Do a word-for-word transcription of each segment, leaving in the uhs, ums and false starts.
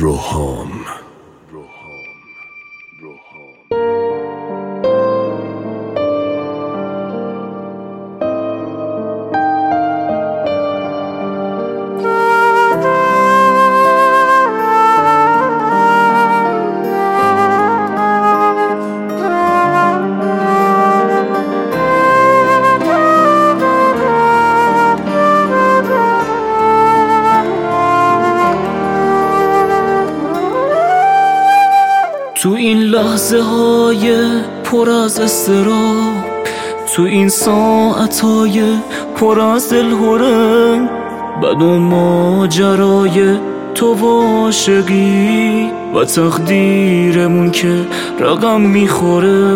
روحام. تو این لحظه های پر از اضطراب، تو این ساعت های پر از دلهره، بد و ماجرای تو و عاشقی و تقدیرمون که رقم میخوره،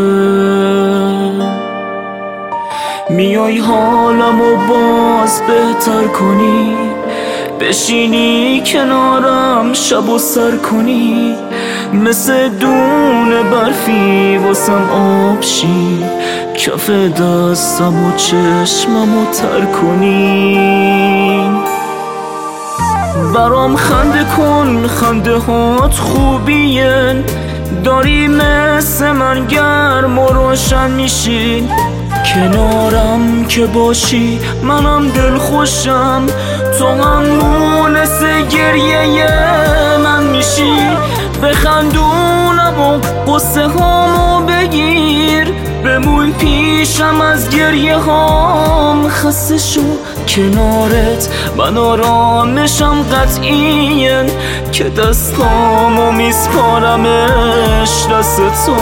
میای حالمو باز بهتر کنی، بشینی کنارم شب و سر کنی، مثل دونه برفی واسم آب شی، کف دستم و چشممو تر کنی. برام خنده کن، خنده هات خوبیه، داری مثل من گرم و روشن میشی، کنارم که باشی منم دل خوشم، تو هم مونس گریه من میشی، بخندونم و قصه هامو بگیر، بمون پیشم از گریه هام، خسته شو کنارت من آرامشم قطعیه، که دستامو میسپارمش دست تو.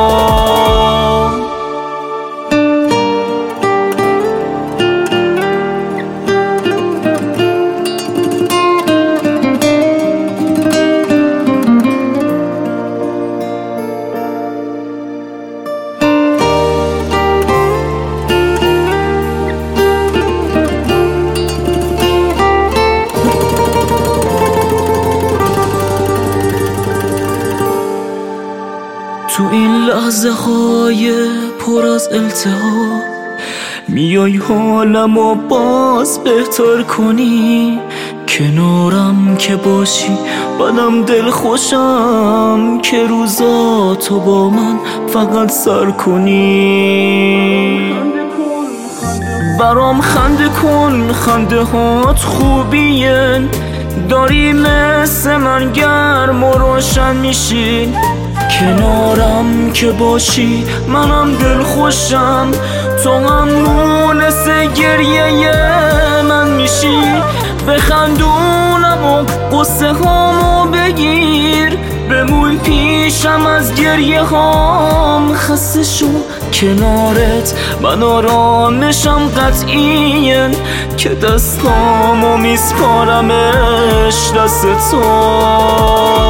تو این لحظه های پر از التهاب، میای حالمو باز بهتر کنی، کنارم که باشی بدم دل خوشم، که روزاتو با من فقط سر کنی. برام خنده کن، خنده هات خوبیه، داری مثل من گرم و روشن میشی، کنارم که باشی منم دل خوشم، تو هم مونس گریه من میشی، بخندونم و قصه هامو بگیر، بمون پیشم از گریه هام، خسته شو کنارت من آرامشم قطعیه، که دستامو میسپارمش دست تو.